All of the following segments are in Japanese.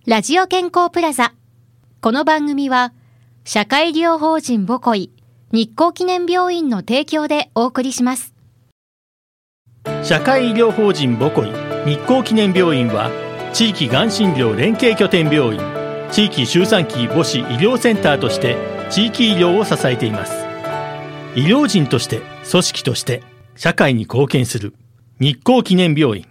ラジオ健康プラザ。この番組は社会医療法人ボコイ日光記念病院の提供でお送りします。 社会医療法人ボコイ日光記念病院は地域がん診療連携拠点病院、地域周産期母子医療センターとして地域医療を支えています。医療人として組織として社会に貢献する日光記念病院。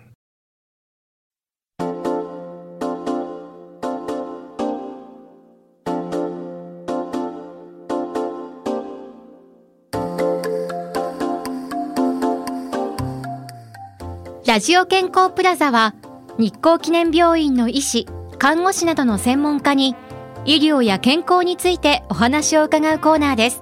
ラジオ健康プラザは日光記念病院の医師、看護師などの専門家に医療や健康についてお話を伺うコーナーです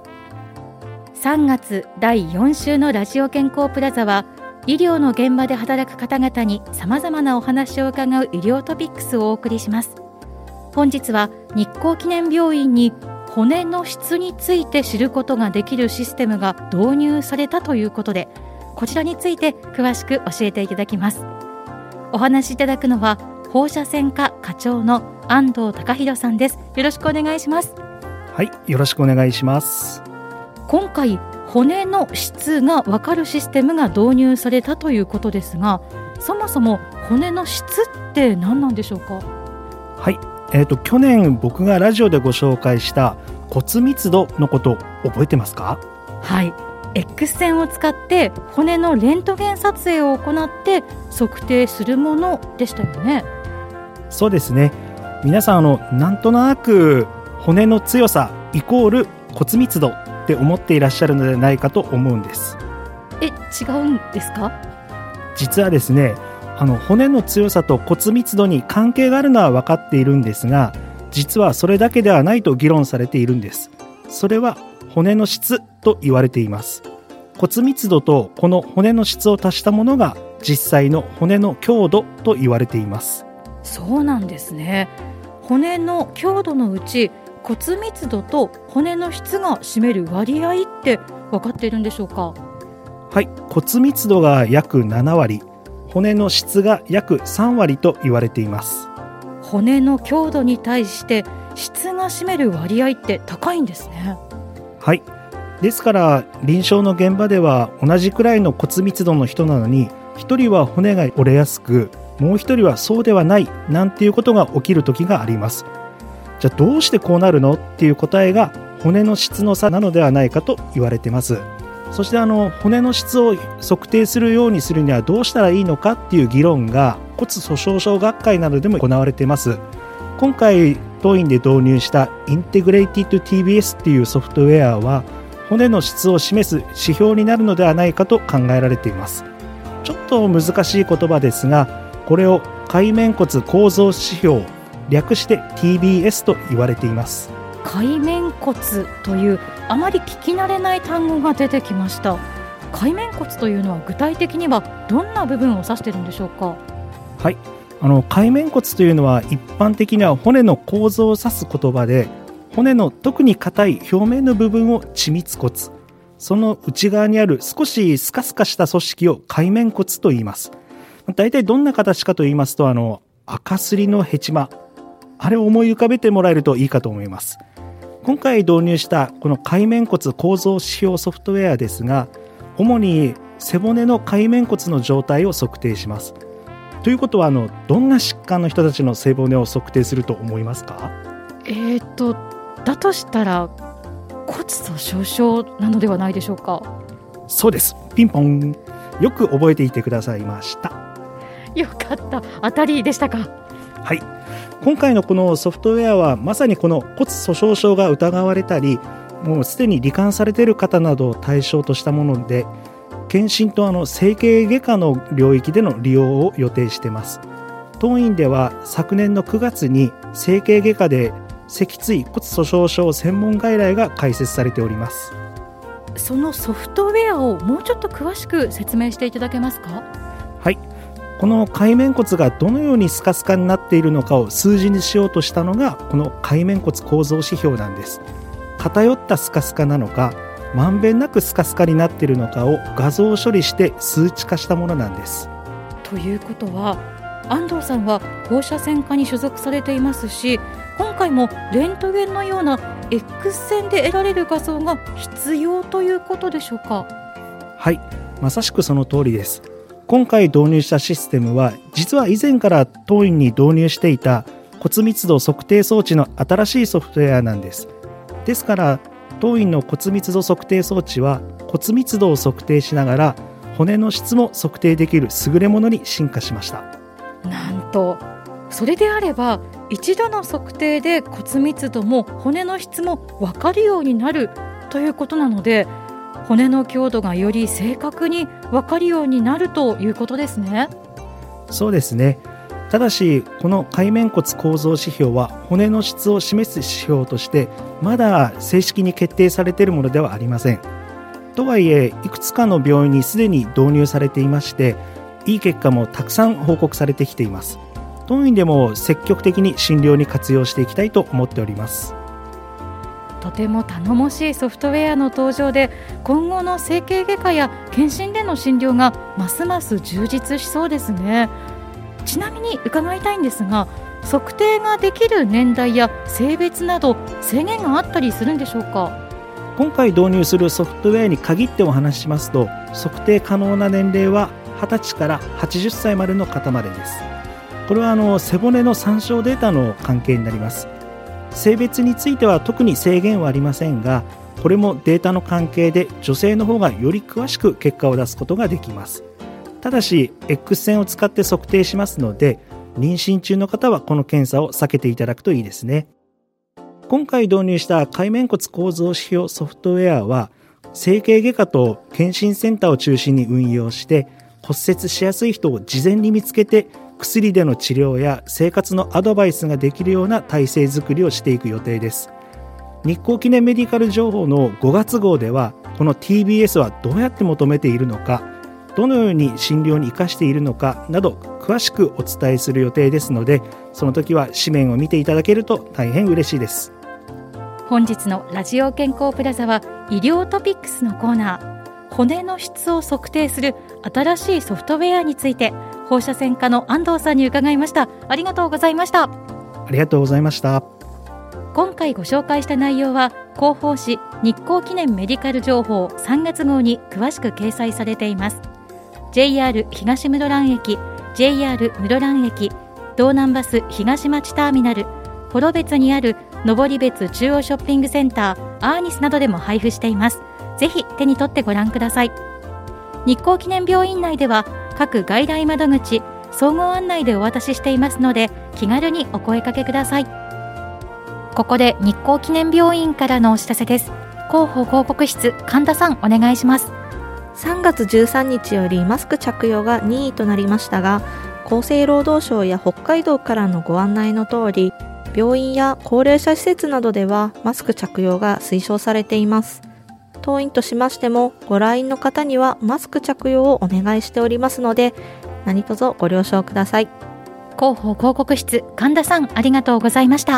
。3月第4週のラジオ健康プラザは医療の現場で働く方々に様々なお話を伺う医療トピックスをお送りします。本日は日光記念病院に骨の質について知ることができるシステムが導入されたということで、こちらについて詳しく教えていただきます。お話しいただくのは放射線科課長の安藤隆弘さんです。よろしくお願いします。 はい、よろしくお願いします。 今回骨の質が分かるシステムが導入されたということですが、そもそも骨の質って何なんでしょうか？ はい、去年僕がラジオでご紹介した骨密度のこと覚えてますか？ はい、X 線を使って骨のレントゲン撮影を行って測定するものでしたよね。 そうですね。皆さんなんとなく骨の強さイコール骨密度って思っていらっしゃるのではないかと思うんです。 違うんですか？ 実はですね、骨の強さと骨密度に関係があるのは分かっているんですが、実はそれだけではないと議論されているんです。それは骨の質と言われています。骨密度とこの骨の質を足したものが実際の骨の強度と言われています。 そうなんですね。骨の強度のうち骨密度と骨の質が占める割合って分かっているんでしょうか？ はい、骨密度が約7割、骨の質が約3割と言われています。 骨の強度に対して質が占める割合って高いんですね。 はい、ですから臨床の現場では同じくらいの骨密度の人なのに、1人は骨が折れやすくもう1人はそうではないなんていうことが起きる時があります。じゃあどうしてこうなるのっていう答えが骨の質の差なのではないかと言われています。そして骨の質を測定するようにするにはどうしたらいいのかっていう議論が骨粗しょう症学会などでも行われています。今回当院で導入したインテグレイティッド TBS っていうソフトウェアは骨の質を示す指標になるのではないかと考えられています。ちょっと難しい言葉ですが、これを界面骨構造指標、略して TBS と言われています。 界面骨というあまり聞き慣れない単語が出てきました。界面骨というのは具体的にはどんな部分を指しているんでしょうか？ はい、界面骨というのは一般的には骨の構造を指す言葉で、骨の特に硬い表面の部分を緻密骨、その内側にある少しスカスカした組織を界面骨と言います。大体どんな形かと言いますと、赤すりのヘチマ、あれを思い浮かべてもらえるといいかと思います。今回導入したこの界面骨構造指標ソフトウェアですが、主に背骨の界面骨の状態を測定します。ということはどんな疾患の人たちの背骨を測定すると思いますか？ だとしたら骨粗しょう症なのではないでしょうか？ そうです、ピンポン、よく覚えていてくださいました。 よかった、当たりでしたか？ はい、今回のこのソフトウェアはまさにこの骨粗しょう症が疑われたり、もうすでに罹患されている方などを対象としたもので、検診と整形外科の領域での利用を予定しています。当院では昨年の9月に整形外科で脊椎骨粗しょう症専門外来が開設されております。 そのソフトウェアをもうちょっと詳しく説明していただけますか？ はい、この界面骨がどのようにスカスカになっているのかを数字にしようとしたのがこの界面骨構造指標なんです。偏ったスカスカなのか、まんべんなくスカスカになっているのかを画像処理して数値化したものなんです。 ということは安藤さんは放射線科に所属されていますし、今回もレントゲンのような X 線で得られる画像が必要ということでしょうか？ はい、まさしくその通りです。今回導入したシステムは、実は以前から当院に導入していた骨密度測定装置の新しいソフトウェアなんです。ですから当院の骨密度測定装置は骨密度を測定しながら骨の質も測定できる優れものに進化しました。 なんと、それであれば一度の測定で骨密度も骨の質も分かるようになるということなので、骨の強度がより正確に分かるようになるということですね。 そうですね。ただしこの界面骨構造指標は骨の質を示す指標としてまだ正式に決定されているものではありません。とはいえいくつかの病院にすでに導入されていまして、いい結果もたくさん報告されてきています。当院でも積極的に診療に活用していきたいと思っております。 とても頼もしいソフトウェアの登場で、今後の整形外科や検診での診療がますます充実しそうですね。ちなみに伺いたいんですが、測定ができる年代や性別など制限があったりするんでしょうか？ 今回導入するソフトウェアに限ってお話ししますと、測定可能な年齢は20歳から80歳までの方までです。これは背骨の参照データの関係になります。性別については特に制限はありませんが、これもデータの関係で女性の方がより詳しく結果を出すことができます。ただし X 線を使って測定しますので、妊娠中の方はこの検査を避けていただくといいですね。今回導入した界面骨構造指標ソフトウェアは、整形外科と検診センターを中心に運用して骨折しやすい人を事前に見つけて、薬での治療や生活のアドバイスができるような体制づくりをしていく予定です。日興記念メディカル情報の5月号では、この TBS はどうやって求めているのか、どのように診療に生かしているのかなど詳しくお伝えする予定ですので、その時は紙面を見ていただけると大変嬉しいです。 本日のラジオ健康プラザは医療トピックスのコーナー、骨の質を測定する新しいソフトウェアについて放射線科の安藤さんに伺いました。ありがとうございました。 ありがとうございました。 今回ご紹介した内容は広報誌日興記念メディカル情報3月号に詳しく掲載されています。 JR 東室蘭駅、 JR 室蘭駅、道南バス東町ターミナル、幌別にある登別中央ショッピングセンターアーニスなどでも配布しています。ぜひ手に取ってご覧ください。日興記念病院内では各外来窓口、総合案内でお渡ししていますので、気軽にお声かけください。ここで日興記念病院からのお知らせです。広報広告室、神田さんお願いします。 3月13日よりマスク着用が任意となりましたが、厚生労働省や北海道からのご案内の通り、病院や高齢者施設などではマスク着用が推奨されています。当院としましてもご来院の方にはマスク着用をお願いしておりますので、何卒ご了承ください。 広報広告室、神田さんありがとうございました。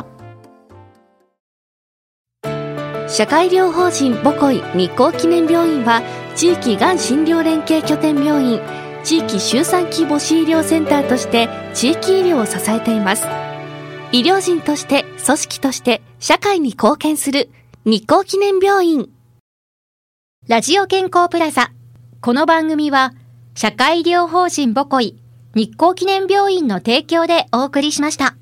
社会医療法人ボコイ日興記念病院は、地域がん診療連携拠点病院、地域周産期母子医療センターとして地域医療を支えています。医療人として、組織として社会に貢献する日興記念病院。ラジオ健康プラザ。この番組は社会医療法人ボコイ日興記念病院の提供でお送りしました。